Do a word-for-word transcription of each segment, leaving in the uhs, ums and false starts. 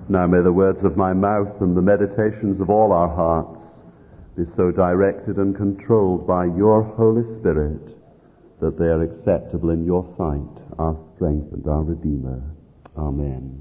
Now may the words of my mouth and the meditations of all our hearts be so directed and controlled by your Holy Spirit that they are acceptable in your sight, our strength and our Redeemer. Amen.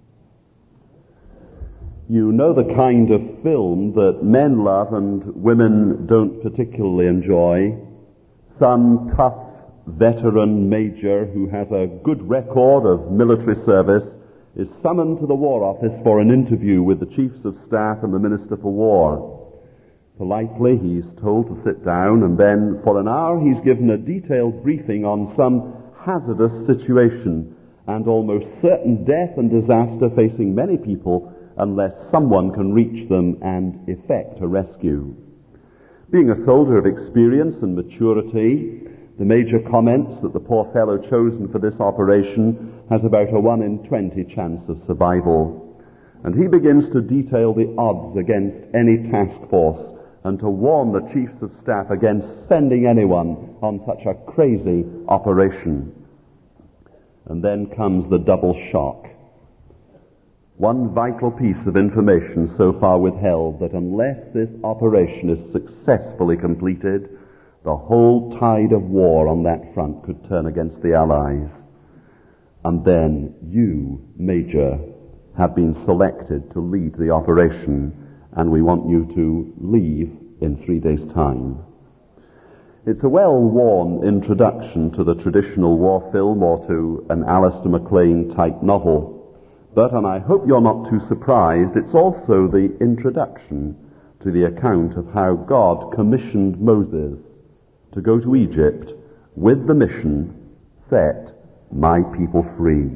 You know the kind of film that men love and women don't particularly enjoy. Some tough veteran major who has a good record of military service is summoned to the War Office for an interview with the Chiefs of Staff and the Minister for War. Politely, he's told to sit down, and then for an hour he's given a detailed briefing on some hazardous situation and almost certain death and disaster facing many people unless someone can reach them and effect a rescue. Being a soldier of experience and maturity, the major comments that the poor fellow chosen for this operation has about a one in twenty chance of survival. And he begins to detail the odds against any task force and to warn the Chiefs of Staff against sending anyone on such a crazy operation. And then comes the double shock. One vital piece of information so far withheld, that unless this operation is successfully completed, the whole tide of war on that front could turn against the Allies. And then you, Major, have been selected to lead the operation, and we want you to leave in three days' time. It's a well-worn introduction to the traditional war film or to an Alistair MacLean-type novel, but, and I hope you're not too surprised, it's also the introduction to the account of how God commissioned Moses to go to Egypt with the mission, set my people free.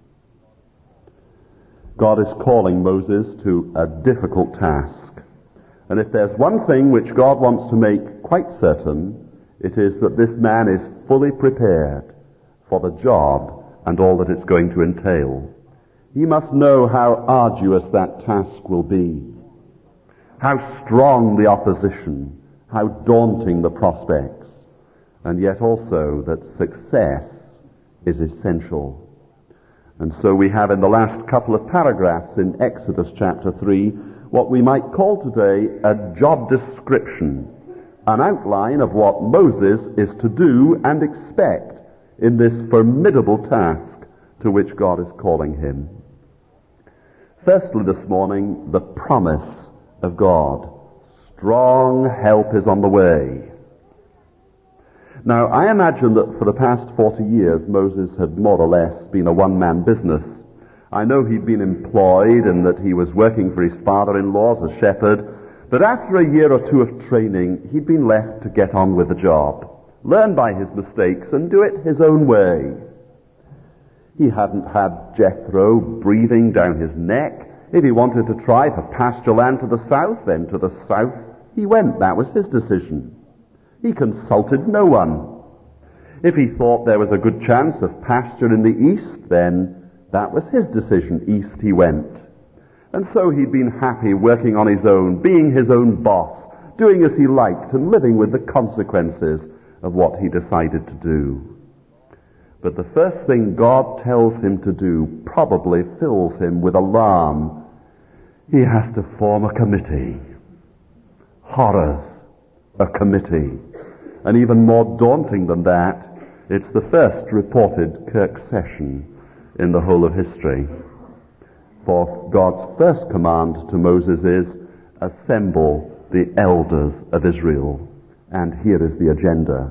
God is calling Moses to a difficult task. And if there's one thing which God wants to make quite certain, it is that this man is fully prepared for the job and all that it's going to entail. He must know how arduous that task will be, how strong the opposition, how daunting the prospects, and yet also that success is essential. And so we have in the last couple of paragraphs in Exodus chapter three what we might call today a job description, an outline of what Moses is to do and expect in this formidable task to which God is calling him. Firstly this morning, the promise of God. Strong help is on the way. Now, I imagine that for the past forty years, Moses had more or less been a one-man business. I know he'd been employed and that he was working for his father-in-law as a shepherd, but after a year or two of training, he'd been left to get on with the job, learn by his mistakes, and do it his own way. He hadn't had Jethro breathing down his neck. If he wanted to try for pasture land to the south, then to the south he went. That was his decision. He consulted no one. If he thought there was a good chance of pasture in the east, then that was his decision. East he went. And so he'd been happy working on his own, being his own boss, doing as he liked and living with the consequences of what he decided to do. But the first thing God tells him to do probably fills him with alarm. He has to form a committee. Horrors, a committee. And even more daunting than that, it's the first reported Kirk session in the whole of history. For God's first command to Moses is, assemble the elders of Israel. And here is the agenda.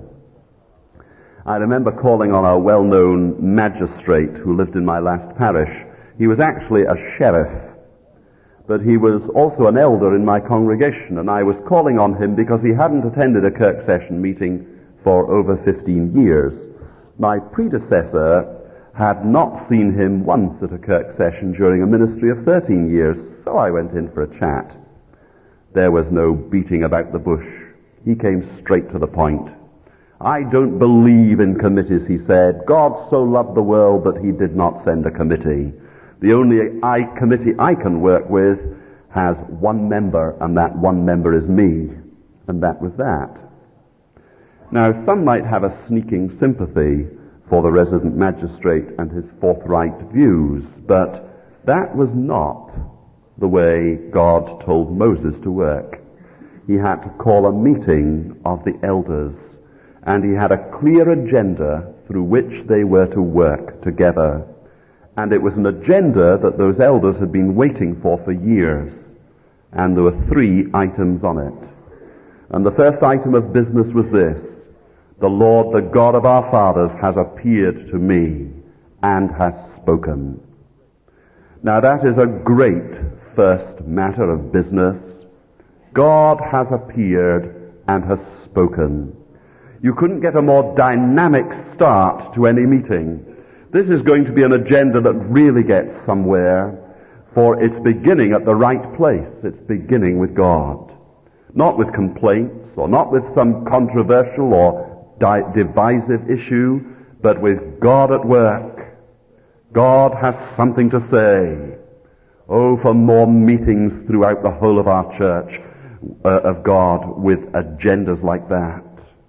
I remember calling on a well-known magistrate who lived in my last parish. He was actually a sheriff, but he was also an elder in my congregation, and I was calling on him because he hadn't attended a Kirk session meeting for over fifteen years. My predecessor had not seen him once at a Kirk session during a ministry of thirteen years, so I went in for a chat. There was no beating about the bush. He came straight to the point. I don't believe in committees, he said. God so loved the world that he did not send a committee. The only I committee I can work with has one member, and that one member is me. And that was that. Now, some might have a sneaking sympathy for the resident magistrate and his forthright views, but that was not the way God told Moses to work. He had to call a meeting of the elders, and he had a clear agenda through which they were to work together. And it was an agenda that those elders had been waiting for for years. And there were three items on it. And the first item of business was this: the Lord, the God of our fathers, has appeared to me and has spoken. Now that is a great first matter of business. God has appeared and has spoken. You couldn't get a more dynamic start to any meeting. This is going to be an agenda that really gets somewhere, for it's beginning at the right place. It's beginning with God. Not with complaints, or not with some controversial or di- divisive issue, but with God at work. God has something to say. Oh, for more meetings throughout the whole of our church uh, of God with agendas like that.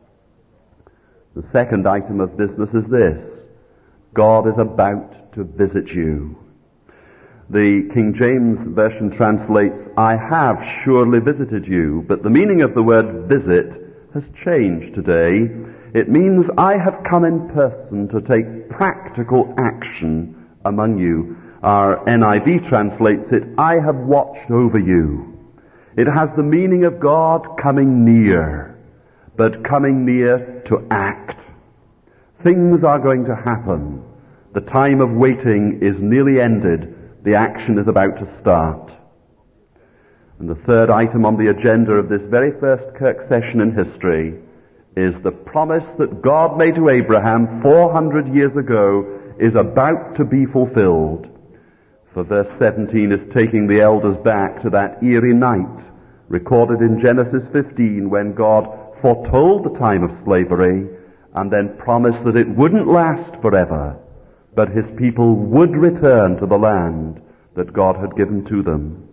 The second item of business is this: God is about to visit you. The King James Version translates, I have surely visited you, but the meaning of the word visit has changed today. It means I have come in person to take practical action among you. Our N I V translates it, I have watched over you. It has the meaning of God coming near, but coming near to act. Things are going to happen. The time of waiting is nearly ended. The action is about to start. And the third item on the agenda of this very first Kirk session in history is the promise that God made to Abraham four hundred years ago is about to be fulfilled. For verse seventeen is taking the elders back to that eerie night recorded in Genesis fifteen when God foretold the time of slavery and then promised that it wouldn't last forever, but his people would return to the land that God had given to them.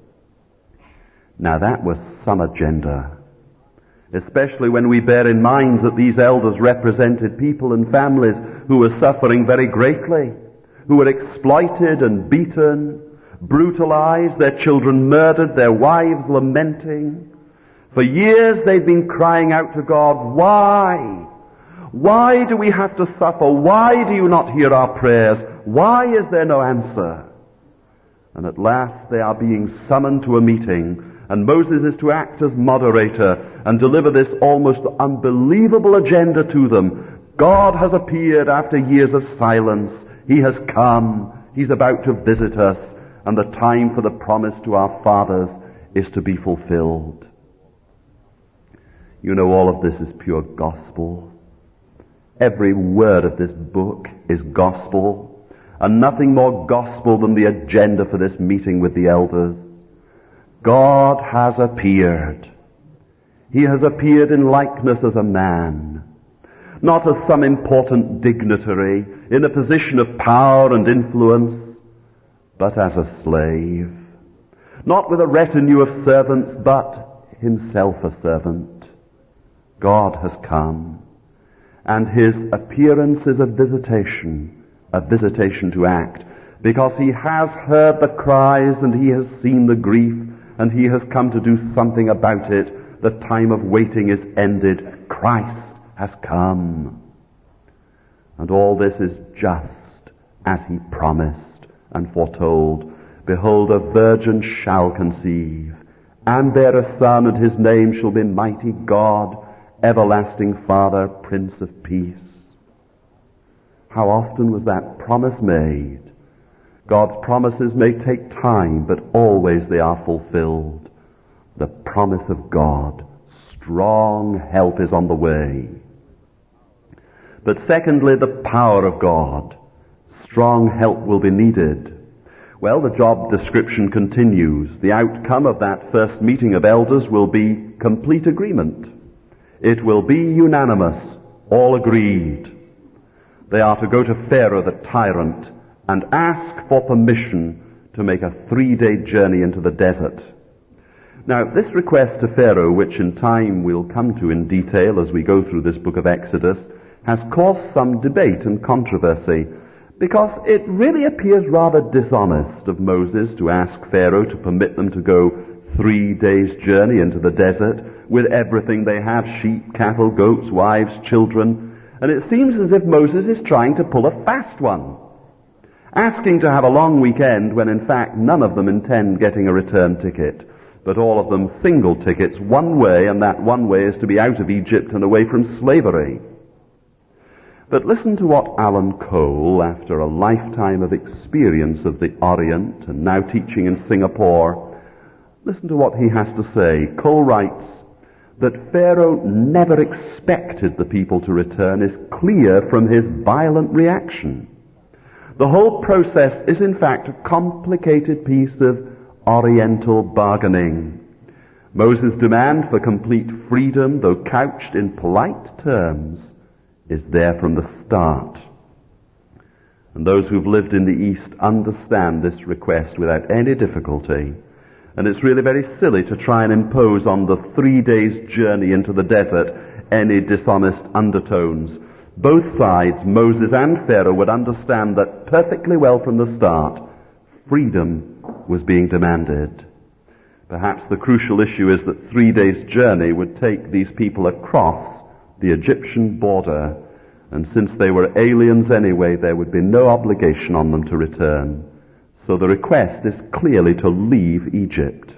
Now that was some agenda, especially when we bear in mind that these elders represented people and families who were suffering very greatly, who were exploited and beaten, brutalized, their children murdered, their wives lamenting. For years they've been crying out to God, why? Why do we have to suffer? Why do you not hear our prayers? Why is there no answer? And at last they are being summoned to a meeting, and Moses is to act as moderator and deliver this almost unbelievable agenda to them. God has appeared after years of silence. He has come. He's about to visit us, and the time for the promise to our fathers is to be fulfilled. You know, all of this is pure gospel. Every word of this book is gospel, and nothing more gospel than the agenda for this meeting with the elders. God has appeared. He has appeared in likeness as a man, not as some important dignitary in a position of power and influence, but as a slave, not with a retinue of servants, but himself a servant. God has come. And his appearance is a visitation, a visitation to act, because he has heard the cries and he has seen the grief and he has come to do something about it. The time of waiting is ended. Christ has come. And all this is just as he promised and foretold. Behold, a virgin shall conceive and bear a son, and his name shall be Mighty God, Everlasting Father, Prince of Peace. How often was that promise made? God's promises may take time, but always they are fulfilled. The promise of God, strong help is on the way. But secondly, the power of God. Strong help will be needed. Well, the job description continues. The outcome of that first meeting of elders will be complete agreement. It will be unanimous, all agreed. They are to go to Pharaoh the tyrant and ask for permission to make a three-day journey into the desert. Now, this request to Pharaoh, which in time we'll come to in detail as we go through this book of Exodus, has caused some debate and controversy. because it really appears rather dishonest of Moses to ask Pharaoh to permit them to go three days' journey into the desert with everything they have, sheep, cattle, goats, wives, children, and it seems as if Moses is trying to pull a fast one, asking to have a long weekend when in fact none of them intend getting a return ticket, but all of them single tickets one way, and that one way is to be out of Egypt and away from slavery. But listen to what Alan Cole, after a lifetime of experience of the Orient and now teaching in Singapore, listen to what he has to say. Cole writes that Pharaoh never expected the people to return is clear from his violent reaction. The whole process is in fact a complicated piece of Oriental bargaining. Moses' demand for complete freedom, though couched in polite terms, is there from the start. And those who've lived in the East understand this request without any difficulty. And it's really very silly to try and impose on the three days' journey into the desert any dishonest undertones. Both sides, Moses and Pharaoh, would understand that perfectly well from the start, freedom was being demanded. Perhaps the crucial issue is that three days' journey would take these people across the Egyptian border, and since they were aliens anyway, there would be no obligation on them to return. So the request is clearly to leave Egypt.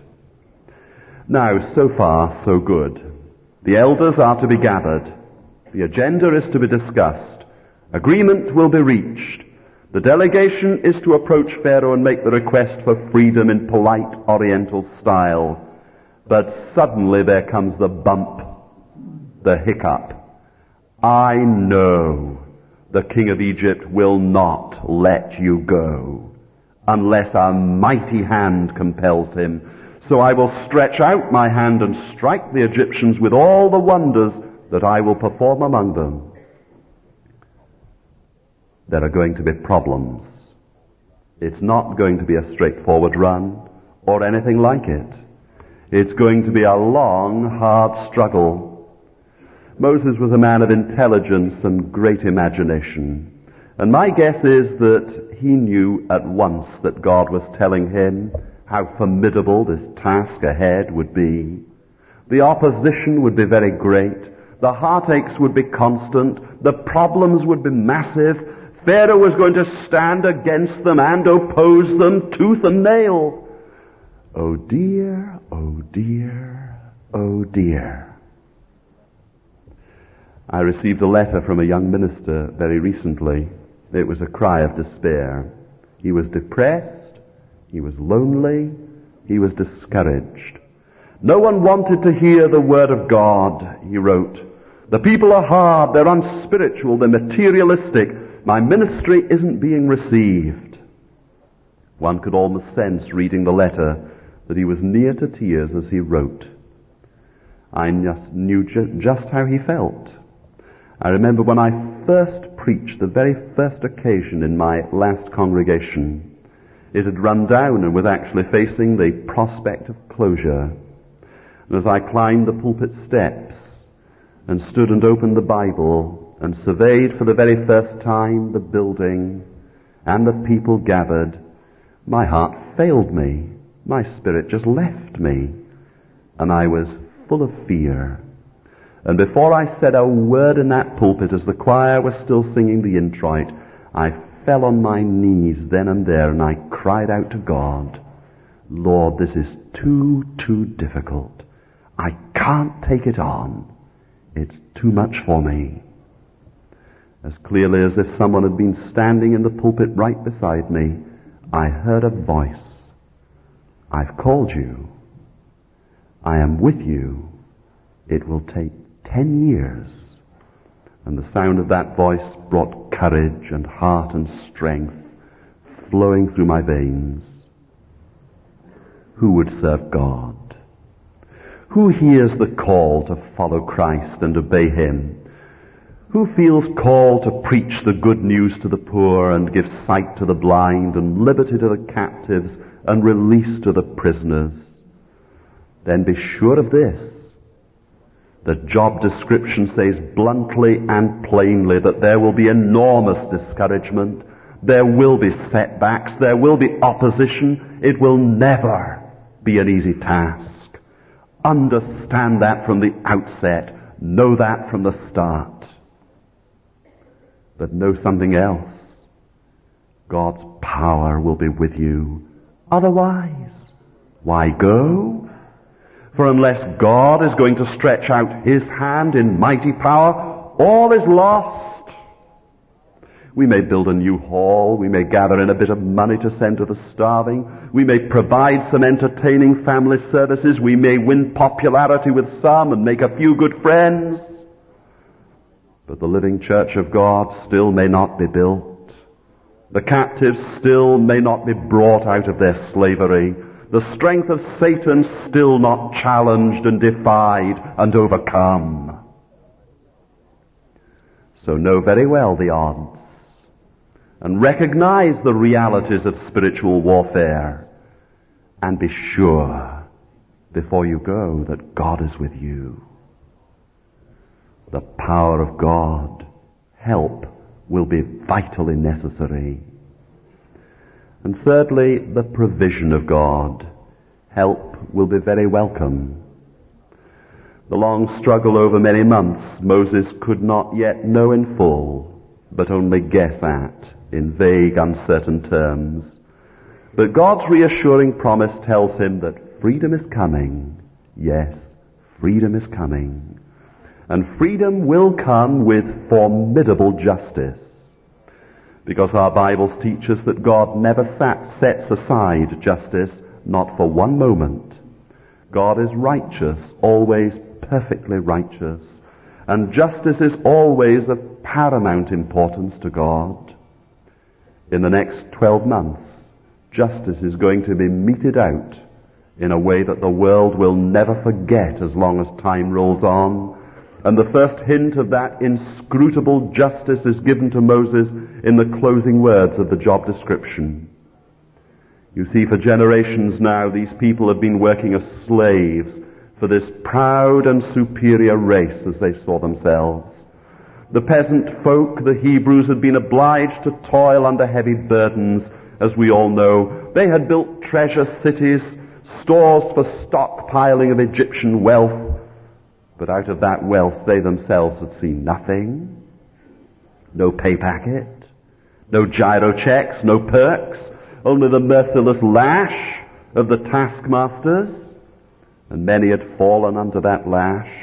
Now, so far, so good. The elders are to be gathered. The agenda is to be discussed. Agreement will be reached. The delegation is to approach Pharaoh and make the request for freedom in polite Oriental style. But suddenly there comes the bump, the hiccup. I know the king of Egypt will not let you go unless a mighty hand compels him. So I will stretch out my hand and strike the Egyptians with all the wonders that I will perform among them. There are going to be problems. It's not going to be a straightforward run or anything like it. It's going to be a long, hard struggle. Moses was a man of intelligence and great imagination. And my guess is that he knew at once that God was telling him how formidable this task ahead would be. The opposition would be very great. The heartaches would be constant. The problems would be massive. Pharaoh was going to stand against them and oppose them tooth and nail. Oh dear, oh dear, oh dear. I received a letter from a young minister very recently. It was a cry of despair. He was depressed, he was lonely, he was discouraged. No one wanted to hear the word of God, he wrote. The people are hard, they're unspiritual, they're materialistic. My ministry isn't being received. One could almost sense, reading the letter, that he was near to tears as he wrote. I just knew ju- just how he felt. I remember when I first preached, the very first occasion in my last congregation, it had run down and was actually facing the prospect of closure. And as I climbed the pulpit steps and stood and opened the Bible and surveyed for the very first time the building and the people gathered, my heart failed me. My spirit just left me. And I was full of fear. And before I said a word in that pulpit, as the choir was still singing the introit, I fell on my knees then and there and I cried out to God, Lord, this is too, too difficult. I can't take it on. It's too much for me. As clearly as if someone had been standing in the pulpit right beside me, I heard a voice. I've called you. I am with you. It will take ten years. And the sound of that voice brought courage and heart and strength flowing through my veins. Who would serve God? Who hears the call to follow Christ and obey Him? Who feels called to preach the good news to the poor and give sight to the blind and liberty to the captives and release to the prisoners? Then be sure of this. The job description says bluntly and plainly that there will be enormous discouragement. There will be setbacks. There will be opposition. It will never be an easy task. Understand that from the outset. Know that from the start. But know something else. God's power will be with you. Otherwise, why go? For unless God is going to stretch out his hand in mighty power, all is lost. We may build a new hall. We may gather in a bit of money to send to the starving. We may provide some entertaining family services. We may win popularity with some and make a few good friends. But the living church of God still may not be built. The captives still may not be brought out of their slavery. The strength of Satan still not challenged and defied and overcome. So know very well the odds. And recognize the realities of spiritual warfare. And be sure, before you go, that God is with you. The power of God, help, will be vitally necessary. And thirdly, the provision of God, help, will be very welcome. The long struggle over many months, Moses could not yet know in full, but only guess at, in vague, uncertain terms. But God's reassuring promise tells him that freedom is coming. Yes, freedom is coming. And freedom will come with formidable justice. Because our Bibles teach us that God never sat, sets aside justice, not for one moment. God is righteous, always perfectly righteous. And justice is always of paramount importance to God. In the next twelve months, justice is going to be meted out in a way that the world will never forget as long as time rolls on. And the first hint of that inscrutable justice is given to Moses in the closing words of the job description. You see, for generations now, these people have been working as slaves for this proud and superior race, as they saw themselves. The peasant folk, the Hebrews, had been obliged to toil under heavy burdens, as we all know. They had built treasure cities, stores for stockpiling of Egyptian wealth, but out of that wealth they themselves had seen nothing. No pay packet, no gyro checks, no perks, only the merciless lash of the taskmasters, and many had fallen under that lash,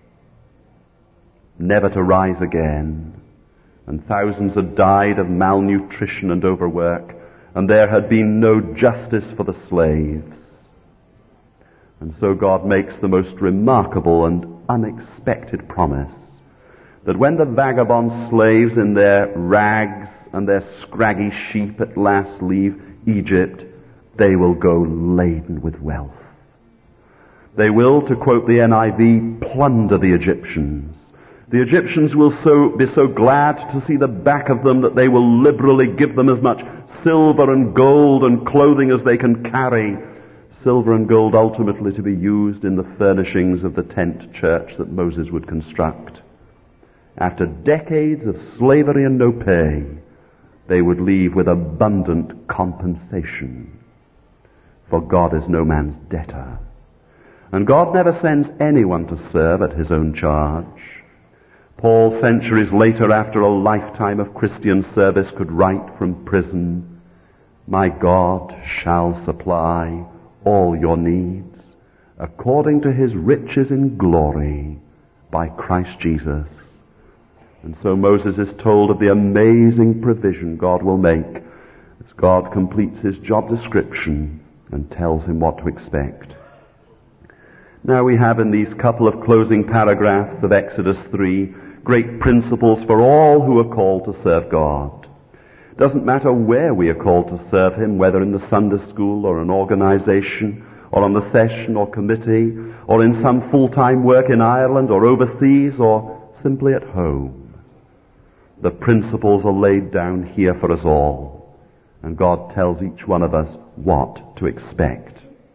never to rise again, and thousands had died of malnutrition and overwork, and there had been no justice for the slaves. And so God makes the most remarkable and unexpected promise that when the vagabond slaves in their rags and their scraggy sheep at last leave Egypt, they will go laden with wealth. They will, to quote the N I V, plunder the Egyptians. The Egyptians will so be so glad to see the back of them that they will liberally give them as much silver and gold and clothing as they can carry. Silver and gold ultimately to be used in the furnishings of the tent church that Moses would construct. After decades of slavery and no pay, they would leave with abundant compensation. For God is no man's debtor. And God never sends anyone to serve at his own charge. Paul, centuries later, after a lifetime of Christian service, could write from prison, "My God shall supply all your needs according to his riches in glory by Christ Jesus." And so Moses is told of the amazing provision God will make as God completes his job description and tells him what to expect. Now we have in these couple of closing paragraphs of Exodus three great principles for all who are called to serve God. It doesn't matter where we are called to serve him, whether in the Sunday school or an organization or on the session or committee or in some full-time work in Ireland or overseas or simply at home. The principles are laid down here for us all, and God tells each one of us what to expect.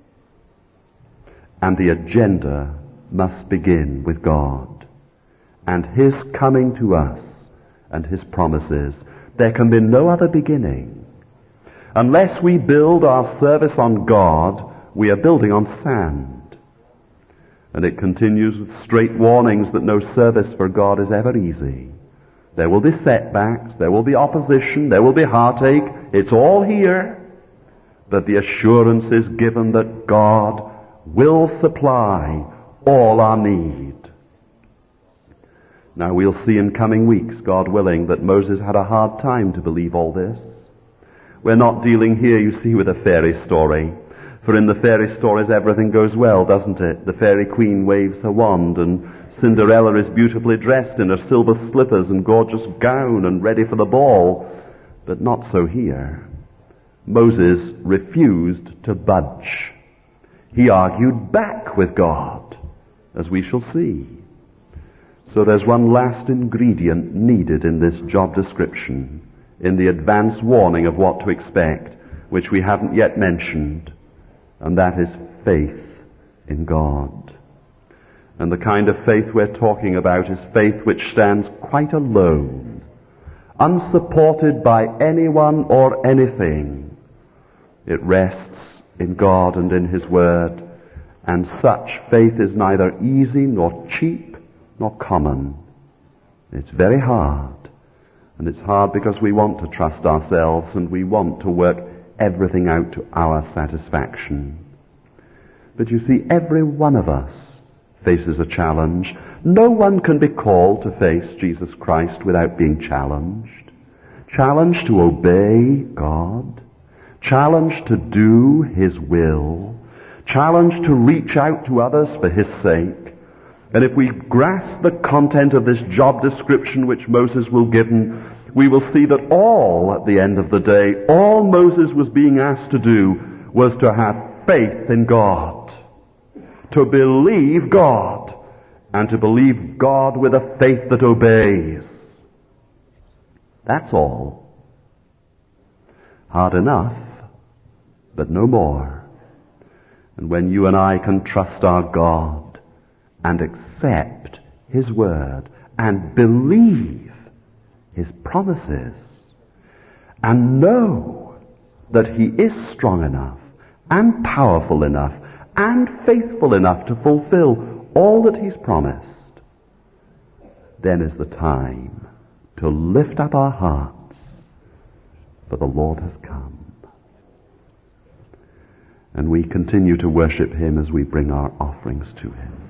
And the agenda must begin with God and his coming to us and his promises. There can be no other beginning. Unless we build our service on God, we are building on sand. And it continues with straight warnings that no service for God is ever easy. There will be setbacks, there will be opposition, there will be heartache. It's all here. But the assurance is given that God will supply all our need. Now we'll see in coming weeks, God willing, that Moses had a hard time to believe all this. We're not dealing here, you see, with a fairy story. For in the fairy stories everything goes well, doesn't it? The fairy queen waves her wand and Cinderella is beautifully dressed in her silver slippers and gorgeous gown and ready for the ball. But not so here. Moses refused to budge. He argued back with God, as we shall see. So there's one last ingredient needed in this job description, in the advance warning of what to expect, which we haven't yet mentioned, and that is faith in God. And the kind of faith we're talking about is faith which stands quite alone, unsupported by anyone or anything. It rests in God and in His Word, and such faith is neither easy nor cheap nor common. It's very hard, and it's hard because we want to trust ourselves and we want to work everything out to our satisfaction. But you see, every one of us faces a challenge. No one can be called to face Jesus Christ without being challenged. Challenged to obey God. Challenged to do His will. Challenged to reach out to others for His sake. And if we grasp the content of this job description which Moses will give, we will see that all, at the end of the day, all Moses was being asked to do was to have faith in God. To believe God, and to believe God with a faith that obeys. That's all. Hard enough, but no more. And when you and I can trust our God and accept His Word and believe His promises and know that He is strong enough and powerful enough and faithful enough to fulfill all that He's promised, then is the time to lift up our hearts, for the Lord has come. And we continue to worship Him as we bring our offerings to Him.